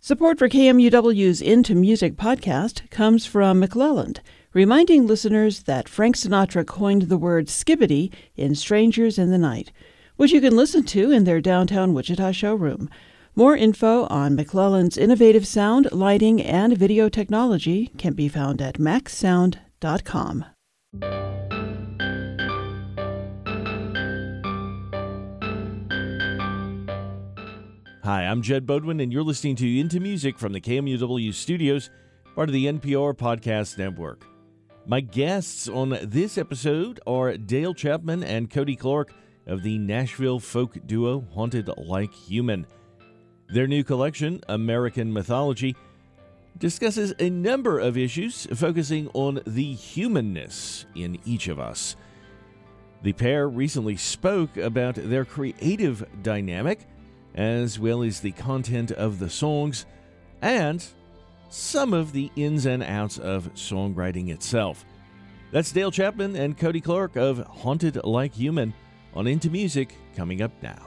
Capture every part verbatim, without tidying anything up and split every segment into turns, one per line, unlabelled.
Support for K M U W's Into Music podcast comes from McClelland, reminding listeners that Frank Sinatra coined the word skibbity in Strangers in the Night, which you can listen to in their downtown Wichita showroom. More info on McClelland's innovative sound, lighting, and video technology can be found at max sound dot com.
Hi, I'm Jed Bodwin, and you're listening to Into Music from the K M U W studios, part of the N P R Podcast Network. My guests on this episode are Dale Chapman and Cody Clark of the Nashville folk duo Haunted Like Human. Their new collection, American Mythology, discusses a number of issues focusing on the humanness in each of us. The pair recently spoke about their creative dynamic, as well as the content of the songs, and some of the ins and outs of songwriting itself. That's Dale Chapman and Cody Clark of Haunted Like Human on Into Music, coming up now.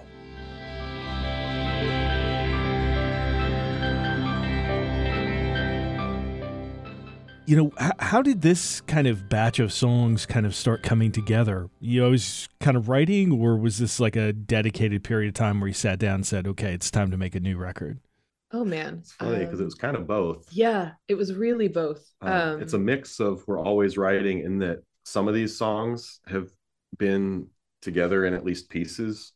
You know, h- how did this kind of batch of songs kind of start coming together? You always kind of writing, or was this like a dedicated period of time where you sat down and said, okay, it's time to make a new record?
Oh, man.
It's funny because um, it was kind of both.
Yeah, it was really both.
Um,
um,
it's a mix of we're always writing in that some of these songs have been together in at least pieces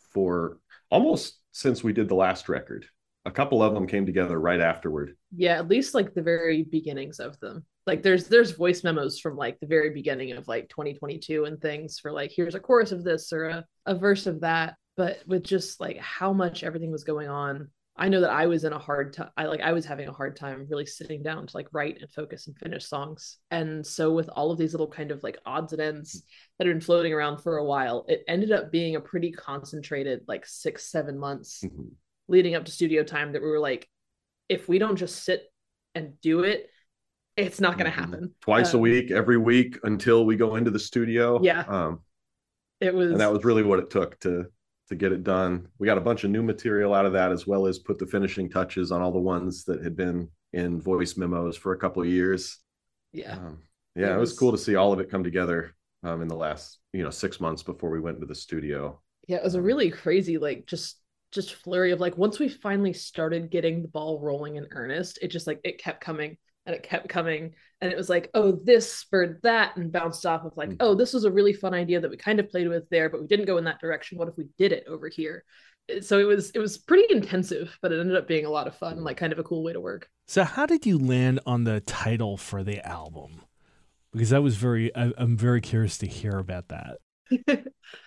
for almost since we did the last record. A couple of them came together right afterward.
Yeah, at least like the very beginnings of them. Like there's there's voice memos from like the very beginning of like twenty twenty-two and things for like, here's a chorus of this or a, a verse of that. But with just like how much everything was going on, I know that I was in a hard time. I like I was having a hard time really sitting down to like write and focus and finish songs. And so with all of these little kind of like odds and ends that had been floating around for a while, it ended up being a pretty concentrated like six, seven months. Mm-hmm. leading up to studio time that we were like, if we don't just sit and do it, it's not going to happen.
Twice
um,
a week, every week until we go into the studio.
Yeah.
Um,
it was,
and that was really what it took to, to get it done. We got a bunch of new material out of that, as well as put the finishing touches on all the ones that had been in voice memos for a couple of years.
Yeah.
Um, yeah. It, it was, was cool to see all of it come together um, in the last, you know, six months before we went into the studio.
Yeah. It was a really crazy, like just, just flurry of like, once we finally started getting the ball rolling in earnest, it just like, it kept coming and it kept coming. And it was like, oh, this spurred that and bounced off of like, mm-hmm. oh, this was a really fun idea that we kind of played with there, but we didn't go in that direction. What if we did it over here? So it was, it was pretty intensive, but it ended up being a lot of fun, like kind of a cool way to work.
So how did you land on the title for the album? Because that was very, I, I'm very curious to hear about that.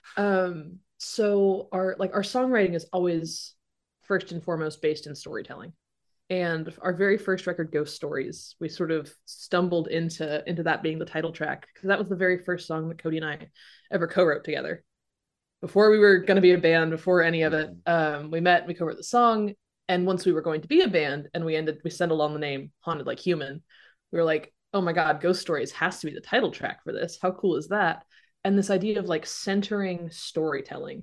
um, So our like our songwriting is always first and foremost based in storytelling. And our very first record, Ghost Stories, we sort of stumbled into into that being the title track because that was the very first song that Cody and I ever co-wrote together. Before we were going to be a band, before any of it, um, we met, we co-wrote the song, and once we were going to be a band and we ended, we settled on the name Haunted Like Human, we were like, oh my God, Ghost Stories has to be the title track for this. How cool is that? And this idea of like centering storytelling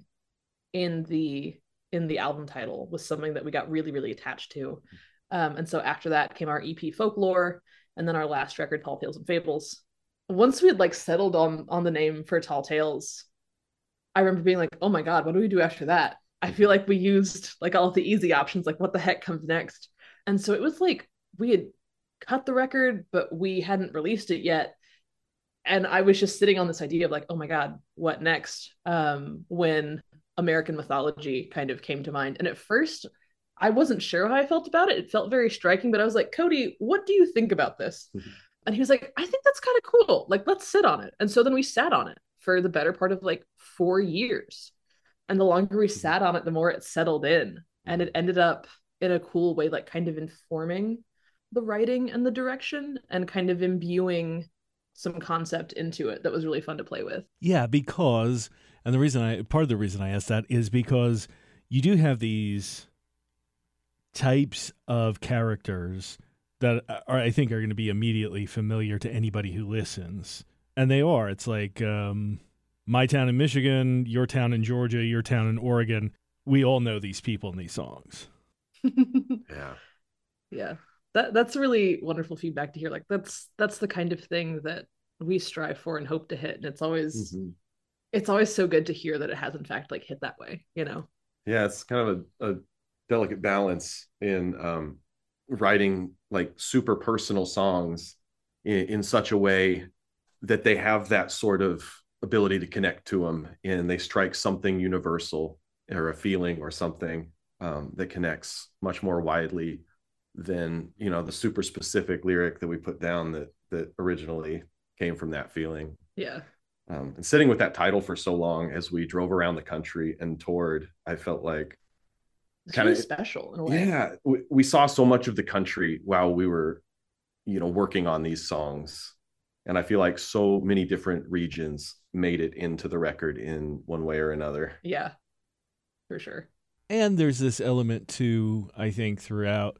in the in the album title was something that we got really, really attached to. Um, and so after that came our E P Folklore, and then our last record, Tall Tales and Fables. Once we had like settled on on the name for Tall Tales, I remember being like, oh my God, what do we do after that? I feel like we used like all of the easy options, like what the heck comes next? And so it was like we had cut the record, but we hadn't released it yet. And I was just sitting on this idea of like, oh my God, what next? Um, when American Mythology kind of came to mind. And at first, I wasn't sure how I felt about it. It felt very striking, but I was like, Cody, what do you think about this? Mm-hmm. And he was like, I think that's kind of cool. Like, let's sit on it. And so then we sat on it for the better part of like four years. And the longer we sat on it, the more it settled in. And it ended up in a cool way, like kind of informing the writing and the direction and kind of imbuing some concept into it that was really fun to play with.
Yeah, because, and the reason I, part of the reason I asked that is because you do have these types of characters that are, I think are going to be immediately familiar to anybody who listens. And they are. It's like um, my town in Michigan, your town in Georgia, your town in Oregon. We all know these people in these songs.
Yeah.
Yeah. That that's really wonderful feedback to hear. Like that's that's the kind of thing that we strive for and hope to hit. And it's always mm-hmm. it's always so good to hear that it has in fact like hit that way, you know?
Yeah, it's kind of a, a delicate balance in um, writing like super personal songs in, in such a way that they have that sort of ability to connect to them and they strike something universal or a feeling or something um, that connects much more widely than, you know, the super specific lyric that we put down that that originally came from that feeling.
Yeah.
Um, and sitting with that title for so long as we drove around the country and toured, I felt like
kind of really special in a way.
Yeah, we, we saw so much of the country while we were, you know, working on these songs. And I feel like so many different regions made it into the record in one way or another.
Yeah, for sure.
And there's this element too, I think, throughout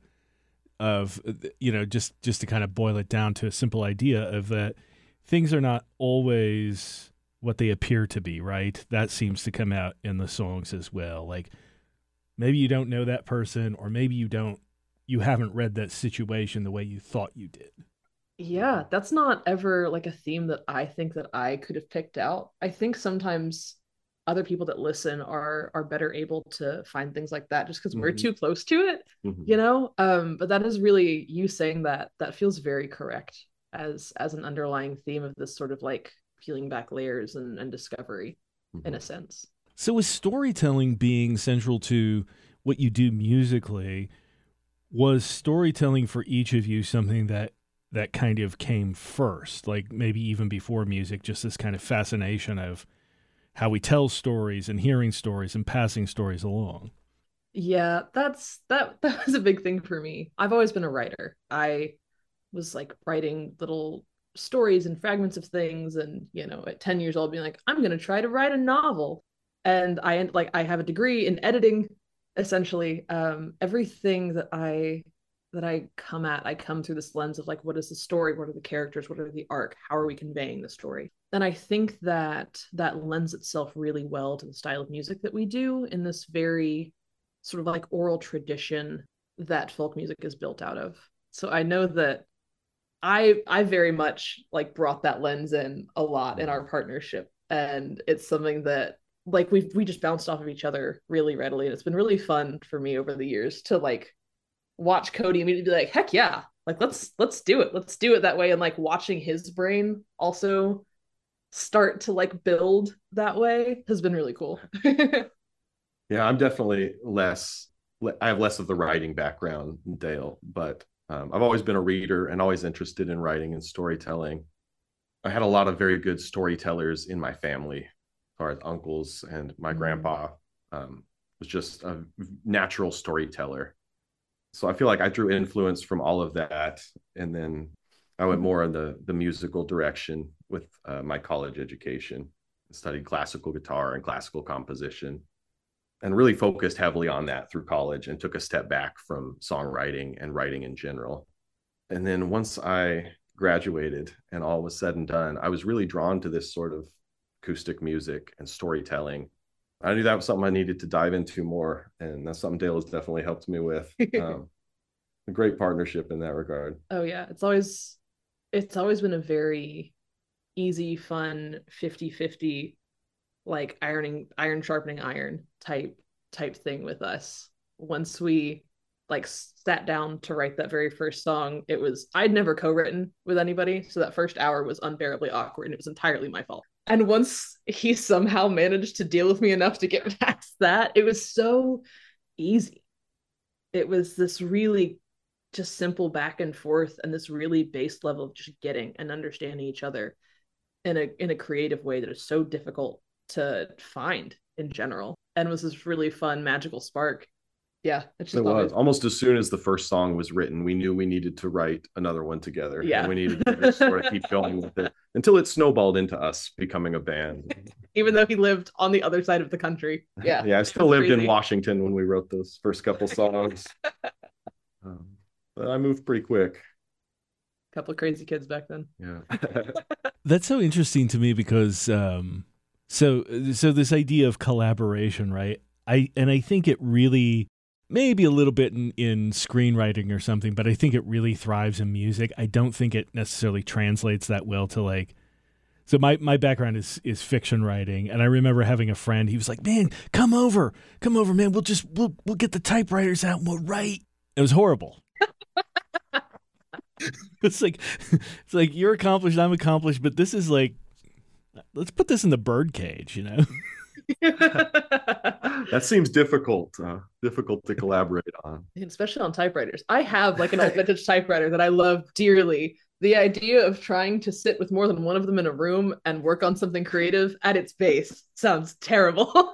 of, you know, just, just to kind of boil it down to a simple idea of that things are not always what they appear to be, right? That seems to come out in the songs as well. Like maybe you don't know that person, or maybe you don't, you haven't read that situation the way you thought you did.
Yeah, that's not ever like a theme that I think that I could have picked out. I think sometimes other people that listen are are better able to find things like that just because mm-hmm. we're too close to it, mm-hmm. you know? Um, but that is really, you saying that, that feels very correct as as an underlying theme of this sort of like peeling back layers and, and discovery mm-hmm. in a sense.
So is storytelling being central to what you do musically, was storytelling for each of you something that that kind of came first, like maybe even before music, just this kind of fascination of how we tell stories and hearing stories and passing stories along?
Yeah, that's that that was a big thing for me. I've always been a writer. I was like writing little stories and fragments of things, and you know, at ten years old being like, I'm gonna try to write a novel. And I like I have a degree in editing, essentially. Um, everything that I that I come at, I come through this lens of like, what is the story? What are the characters? What are the arc? How are we conveying the story? And I think that that lends itself really well to the style of music that we do in this very sort of like oral tradition that folk music is built out of. So I know that I I very much like brought that lens in a lot in our partnership. And it's something that like we we just bounced off of each other really readily. And it's been really fun for me over the years to like watch Cody immediately be like, heck yeah, like let's let's do it let's do it that way. And like watching his brain also start to like build that way has been really cool.
Yeah, I'm definitely less I have less of the writing background than Dale, but um, I've always been a reader and always interested in writing and storytelling. I had a lot of very good storytellers in my family, as far as uncles, and my mm-hmm. grandpa um, was just a natural storyteller. So I feel like I drew influence from all of that. And then I went more in the, the musical direction with uh, my college education. I studied classical guitar and classical composition and really focused heavily on that through college, and took a step back from songwriting and writing in general. And then once I graduated and all was said and done, I was really drawn to this sort of acoustic music and storytelling. I knew that was something I needed to dive into more, and that's something Dale has definitely helped me with. Um, a great partnership in that regard.
Oh yeah, it's always it's always been a very easy, fun fifty-fifty, like ironing iron sharpening iron type type thing with us. Once we like sat down to write that very first song, it was I'd never co-written with anybody, so that first hour was unbearably awkward, and it was entirely my fault. And once he somehow managed to deal with me enough to get past that, it was so easy. It was this really just simple back and forth, and this really base level of just getting and understanding each other in a in a creative way that is so difficult to find in general, and was this really fun magical spark. Yeah,
it, it was almost as soon as the first song was written, we knew we needed to write another one together.
Yeah,
and we needed to just sort of keep going with it until it snowballed into us becoming a band.
Even though he lived on the other side of the country. Yeah,
yeah, I still lived crazy. in Washington when we wrote those first couple songs. um, but I moved pretty quick.
Couple of crazy kids back then.
Yeah,
that's so interesting to me because um, so so this idea of collaboration, right? I and I think it really maybe a little bit in, in screenwriting or something, but I think it really thrives in music. I don't think it necessarily translates that well to like, so my, my background is, is fiction writing. And I remember having a friend, he was like, man, come over, come over, man. We'll just, we'll, we'll get the typewriters out and we'll write. It was horrible. It's like, it's like you're accomplished, I'm accomplished, but this is like, let's put this in the bird cage, you know?
That seems difficult, uh, difficult to collaborate on.
Especially on typewriters. I have like an old vintage typewriter that I love dearly. The idea of trying to sit with more than one of them in a room and work on something creative at its base sounds terrible.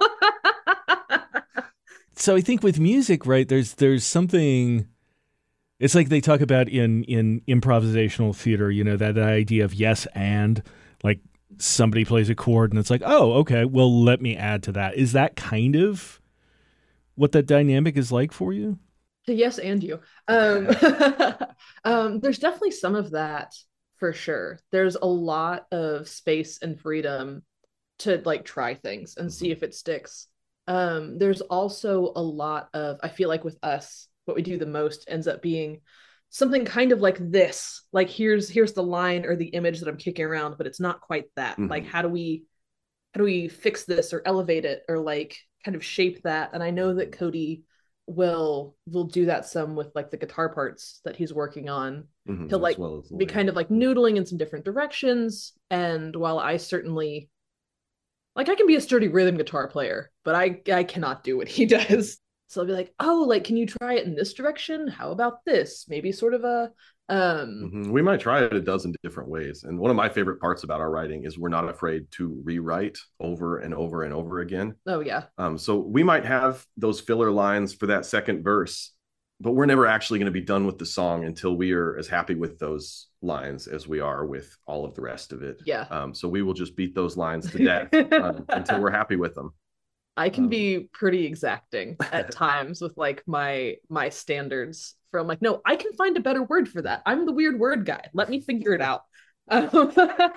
So I think with music, right, there's there's something, it's like they talk about in, in improvisational theater, you know, that, that idea of yes and, like somebody plays a chord and it's like, oh, okay, well, let me add to that. Is that kind of what that dynamic is like for you?
Yes, and you. Um, um, there's definitely some of that for sure. There's a lot of space and freedom to like try things and see if it sticks. Um, there's also a lot of, I feel like with us, what we do the most ends up being something kind of like this, like here's here's the line or the image that I'm kicking around, but it's not quite that. Mm-hmm. Like how do we how do we fix this or elevate it or like kind of shape that? And I know that Cody will will do that some with like the guitar parts that he's working on. Mm-hmm. He'll like well be kind of like noodling in some different directions. And while I certainly like I can be a sturdy rhythm guitar player, but I I cannot do what he does. So I'll be like, oh, like, can you try it in this direction? How about this? Maybe sort of a, um,
mm-hmm. We might try it a dozen different ways. And one of my favorite parts about our writing is we're not afraid to rewrite over and over and over again.
Oh, yeah.
Um, so we might have those filler lines for that second verse, but we're never actually going to be done with the song until we are as happy with those lines as we are with all of the rest of it.
Yeah.
Um, so we will just beat those lines to death um, until we're happy with them.
I can um, be pretty exacting at times with like my my standards for I'm like, no, I can find a better word for that. I'm the weird word guy. Let me figure it out. Um,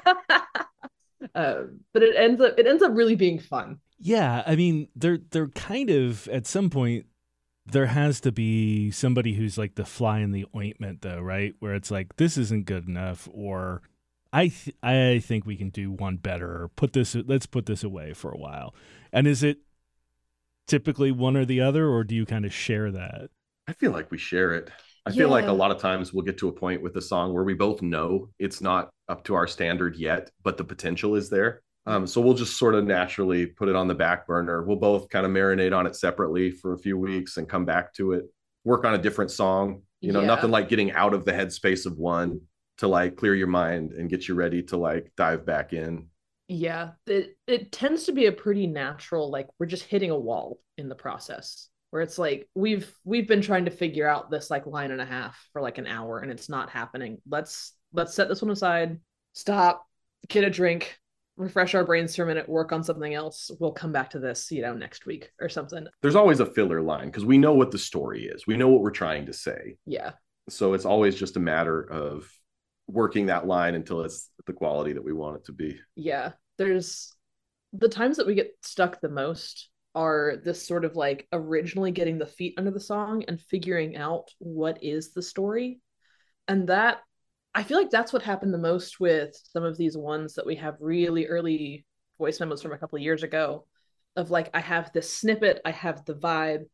uh, but it ends up it ends up really being fun.
Yeah, I mean, they're they're kind of at some point there has to be somebody who's like the fly in the ointment, though, right? Where it's like this isn't good enough, or I th- I think we can do one better. Or put this let's put this away for a while. And is it typically one or the other, or do you kind of share that?
I feel like we share it. I
yeah.
feel like a lot of times we'll get to a point with a song where we both know it's not up to our standard yet, but the potential is there. Um, so we'll just sort of naturally put it on the back burner. We'll both kind of marinate on it separately for a few weeks and come back to it, work on a different song. You know, yeah. Nothing like getting out of the headspace of one to like clear your mind and get you ready to like dive back in.
Yeah, it it tends to be a pretty natural, like we're just hitting a wall in the process where it's like we've we've been trying to figure out this like line and a half for like an hour and it's not happening. Let's let's set this one aside, stop, get a drink, refresh our brains for a minute, work on something else. We'll come back to this, you know, next week or something.
There's always a filler line because we know what the story is. We know what we're trying to say.
Yeah.
So it's always just a matter of working that line until it's the quality that we want it to be.
Yeah. There's the times that we get stuck the most are this sort of like originally getting the feet under the song and figuring out what is the story. And that, I feel like that's what happened the most with some of these ones that we have really early voice memos from a couple of years ago of like, I have this snippet, I have the vibe,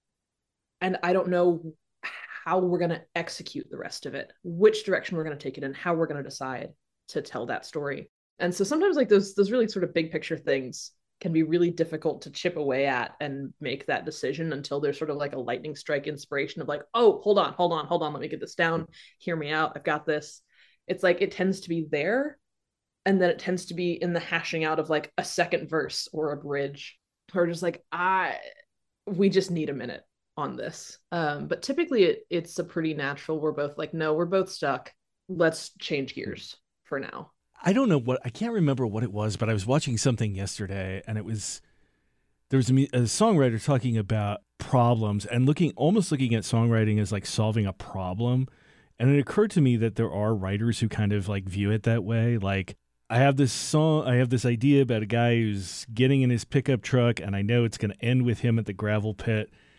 and I don't know how we're going to execute the rest of it, which direction we're going to take it in, how we're going to decide to tell that story. And so sometimes like those those really sort of big picture things can be really difficult to chip away at and make that decision until there's sort of like a lightning strike inspiration of like, oh, hold on, hold on, hold on, let me get this down, hear me out, I've got this. It's like it tends to be there, and then it tends to be in the hashing out of like a second verse or a bridge, or just like, I, we just need a minute on this. Um, but typically it, it's a pretty natural, we're both like, no, we're both stuck. Let's change gears for now.
I don't know what, I can't remember what it was, but I was watching something yesterday and it was, there was a, a songwriter talking about problems and looking, almost looking at songwriting as like solving a problem. And it occurred to me that there are writers who kind of like view it that way. Like I have this song, I have this idea about a guy who's getting in his pickup truck and I know it's going to end with him at the gravel pit.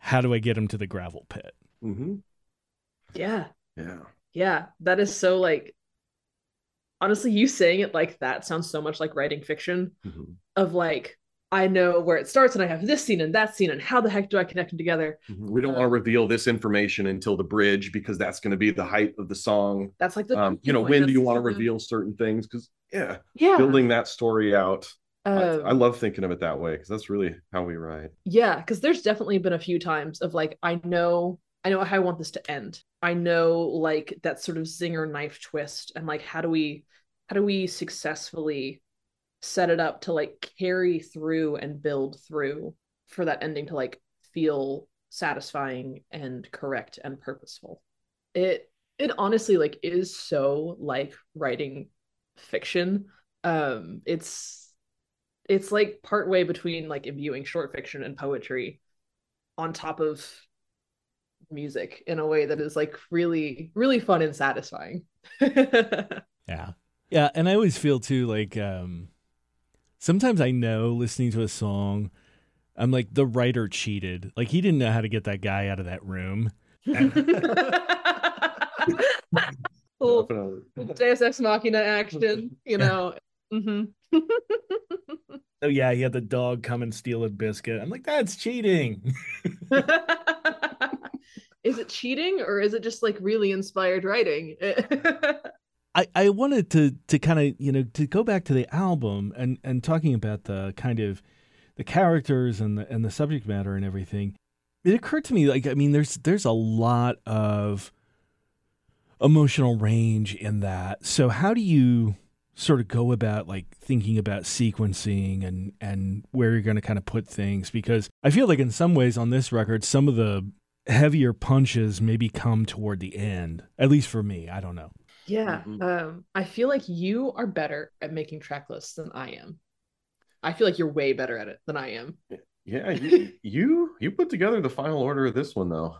how do I get him to the gravel pit?
Mm-hmm.
Yeah.
Yeah.
Yeah. That is so like, honestly, you saying it like that sounds so much like writing fiction
Mm-hmm.
of like, I know where it starts and I have this scene and that scene and how the heck do I connect them together?
We don't want to reveal this information until the bridge because that's going to be the height of the song.
That's like the
um, you know,
point.
when
That's
do you want to
the-
reveal certain things? Because yeah,
yeah,
building that story out.
um,
I, I love thinking of it that way because that's really how we write.
Yeah, because there's definitely been a few times of like, I know, I know how I want this to end. I know like that sort of zinger knife twist and like how do we how do we successfully set it up to like carry through and build through for that ending to like feel satisfying and correct and purposeful. It it honestly like is so like writing fiction. Um it's it's like partway between like imbuing short fiction and poetry on top of music in a way that is like really really fun and satisfying.
Yeah. Yeah. And I always feel too like um, sometimes I know listening to a song, I'm like, the writer cheated. Like he didn't know how to get that guy out of that room.
Little
Definitely.
Deus Ex Machina action, you know. Mm-hmm.
Oh, yeah. He had the dog come and steal a biscuit. I'm like, that's cheating.
Is it cheating or is it just like really inspired writing?
I, I wanted to to kind of, you know, to go back to the album and, and talking about the kind of the characters and the and the subject matter and everything. It occurred to me, like, I mean, there's there's a lot of emotional range in that. So how do you sort of go about like thinking about sequencing and and where you're going to kind of put things? Because I feel like in some ways on this record, some of the heavier punches maybe come toward the end, at least for me. I don't know.
Yeah.
Mhm.
Um, I feel like you are better at making track lists than I am. I feel like you're way better at it than I am.
Yeah, you, you you put together the final order of this one though.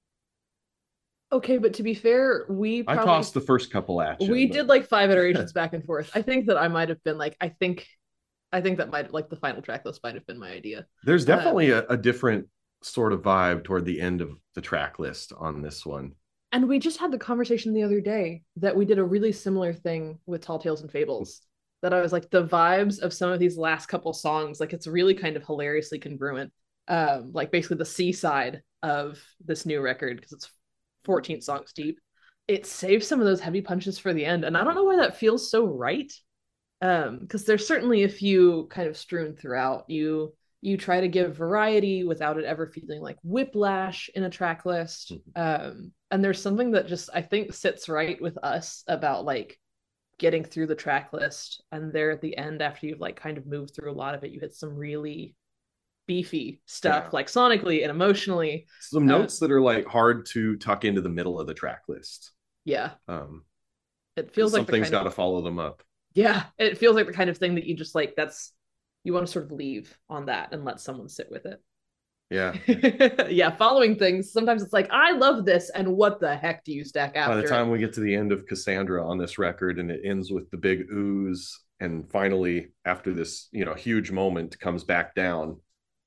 Okay, but to be fair, we
I
probably
tossed the first couple at you.
we
but-
did like five iterations back and forth. I think that I might have been like, I think I think that might like the final track list might have been my idea.
There's
Uh,
definitely a, a different sort of vibe toward the end of the track list on this one.
And we just had the conversation the other day that we did a really similar thing with Tall Tales and Fables. That I was like, the vibes of some of these last couple songs, like it's really kind of hilariously congruent. Um, like basically the C side of this new record, because it's fourteen songs deep. It saves some of those heavy punches for the end. And I don't know why that feels so right. Um, because there's certainly a few kind of strewn throughout. You you try to give variety without it ever feeling like whiplash in a track list. Um, and there's something that just I think sits right with us about like getting through the track list, and there at the end after you've like kind of moved through a lot of it, you hit some really beefy stuff,
Yeah.
like sonically and emotionally.
Some
Uh,
notes that are like hard to tuck into the middle of the track list.
Yeah,
Um,
it feels like the
something's
kind
got to
of,
follow them up.
yeah, it feels like the kind of thing that you just like. That's you want to sort of leave on that and let someone sit with it.
Yeah.
Yeah, following things. Sometimes it's like, I love this, and what the heck do you stack after?
By the
it?
time we get to the end of Cassandra on this record and it ends with the big ooze, and finally after this, you know, huge moment comes back down,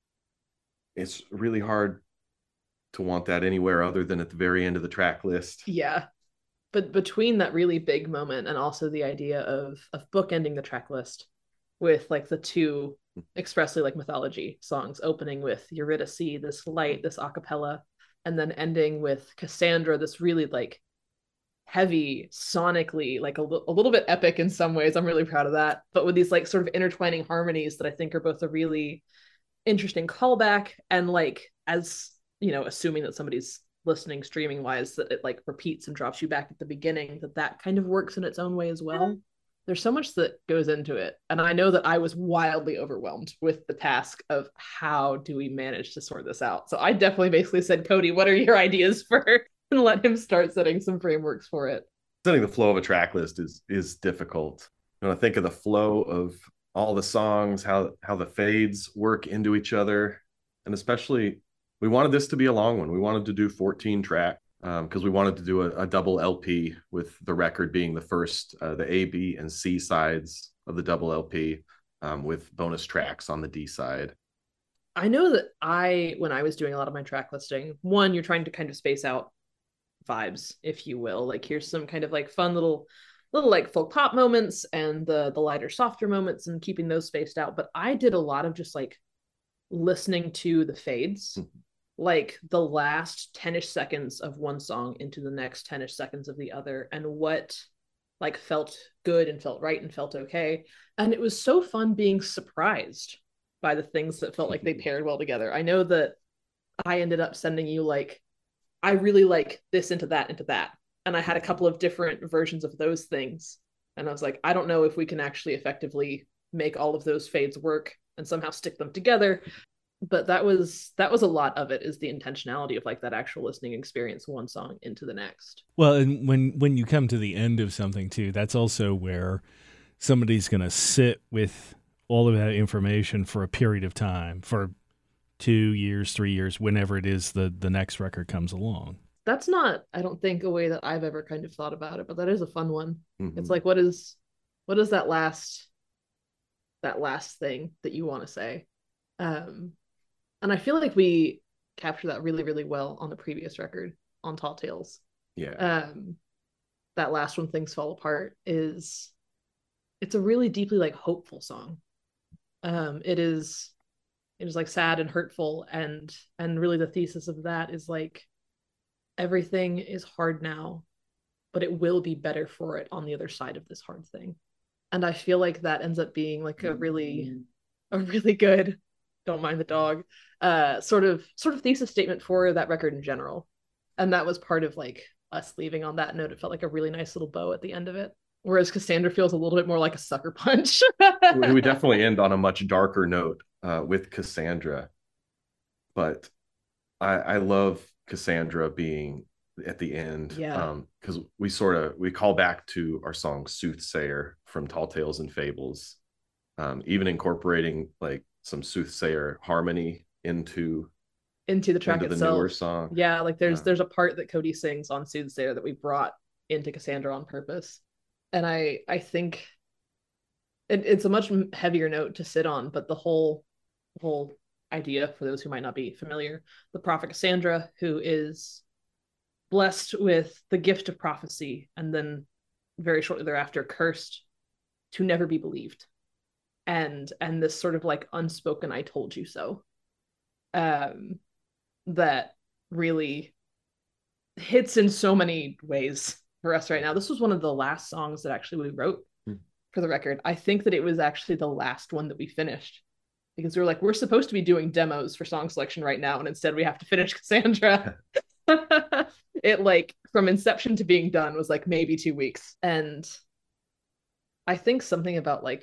it's really hard to want that anywhere other than at the very end of the track list.
Yeah. But between that really big moment and also the idea of of bookending the track list with like the two expressly like mythology songs, opening with Eurydice, this light, this a cappella, and then ending with Cassandra, this really like heavy sonically, like a, li- a little bit epic in some ways. I'm really proud of that. But with these like sort of intertwining harmonies that I think are both a really interesting callback, and like, as you know, assuming that somebody's listening streaming wise, that it like repeats and drops you back at the beginning, that that kind of works in its own way as well. There's so much that goes into it, and I know that I was wildly overwhelmed with the task of how do we manage to sort this out. So I definitely basically said, Cody, what are your ideas for, and let him start setting some frameworks for it.
Setting the flow of a track list is is difficult. When I think of the flow of all the songs, how how the fades work into each other, and especially we wanted this to be a long one. We wanted to do fourteen track because um, we wanted to do a, a double L P with the record being the first, uh, the A, B, and C sides of the double L P um, with bonus tracks on the D side.
I know that I, when I was doing a lot of my track listing, one, you're trying to kind of space out vibes, if you will. Like, here's some kind of like fun little, little like folk pop moments and the the lighter, softer moments, and keeping those spaced out. But I did a lot of just like listening to the fades, mm-hmm. like the last ten-ish seconds of one song into the next ten-ish seconds of the other, and what like felt good and felt right and felt okay. And it was so fun being surprised by the things that felt like they paired well together. I know that I ended up sending you like, I really like this into that into that. And I had a couple of different versions of those things. And I was like, I don't know if we can actually effectively make all of those fades work and somehow stick them together. But that was that was a lot of it, is the intentionality of like that actual listening experience, one song into the next.
Well, and when when you come to the end of something too, that's also where somebody's going to sit with all of that information for a period of time, for two years, three years, whenever it is the the next record comes along.
That's not, I don't think, a way that I've ever kind of thought about it, but that is a fun one.
Mm-hmm.
It's like, what is what is that last that last thing that you want to say? Um And I feel like we captured that really, really well on the previous record, on Tall Tales.
Yeah.
Um, that last one, Things Fall Apart, is it's a really deeply like hopeful song. Um, it is it is like sad and hurtful, and and really the thesis of that is like everything is hard now, but it will be better for it on the other side of this hard thing. And I feel like that ends up being like a really a really good, don't mind the dog, uh sort of sort of thesis statement for that record in general. And that was part of like us leaving on that note. It felt like a really nice little bow at the end of it, whereas Cassandra feels a little bit more like a sucker punch.
We definitely end on a much darker note uh with Cassandra, but I I love Cassandra being at the end.
Yeah.
Um because we sort of we call back to our song Soothsayer from Tall Tales and Fables, um even incorporating like some soothsayer harmony into
into the track
into
itself.
The newer song.
Yeah, like there's
uh,
there's a part that Cody sings on Soothsayer that we brought into Cassandra on purpose. And I I think it, it's a much heavier note to sit on, but the whole whole idea, for those who might not be familiar, the prophet Cassandra, who is blessed with the gift of prophecy and then very shortly thereafter cursed to never be believed. And and this sort of like unspoken I told you so, um, that really hits in so many ways for us right now. This was one of the last songs that actually we wrote mm. for the record. I think that it was actually the last one that we finished, because we were like, we're supposed to be doing demos for song selection right now, and instead we have to finish Cassandra. It like from inception to being done was like maybe two weeks. And I think something about like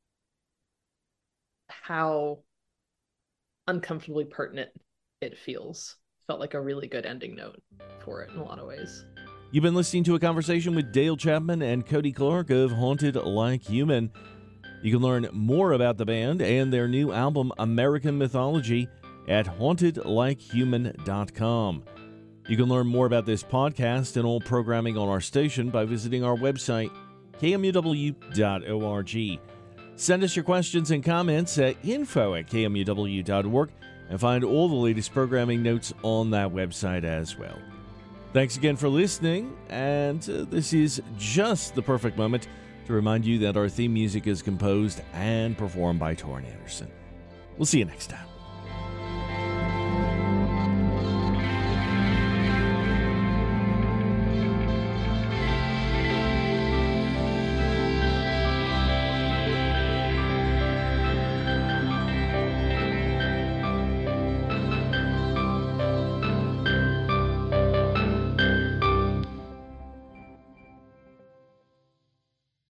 how uncomfortably pertinent it feels felt like a really good ending note for it in a lot of ways.
You've been listening to a conversation with Dale Chapman and Cody Clark of Haunted Like Human. You can learn more about the band and their new album American Mythology at haunted like human dot com. You can learn more about this podcast and all programming on our station by visiting our website, K M U W dot org. Send us your questions and comments at info at K M U W dot org and find all the latest programming notes on that website as well. Thanks again for listening, and uh, this is just the perfect moment to remind you that our theme music is composed and performed by Torrin Anderson. We'll see you next time.